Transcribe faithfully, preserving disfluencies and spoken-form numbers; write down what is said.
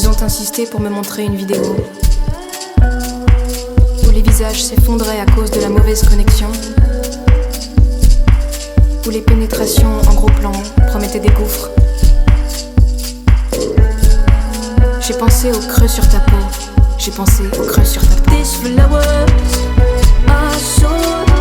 Ils ont insisté pour me montrer une vidéo où les visages s'effondraient à cause de la mauvaise connexion, où les pénétrations en gros plan promettaient des gouffres. J'ai pensé au creux sur ta peau, j'ai pensé au creux sur ta peau. These flowers are so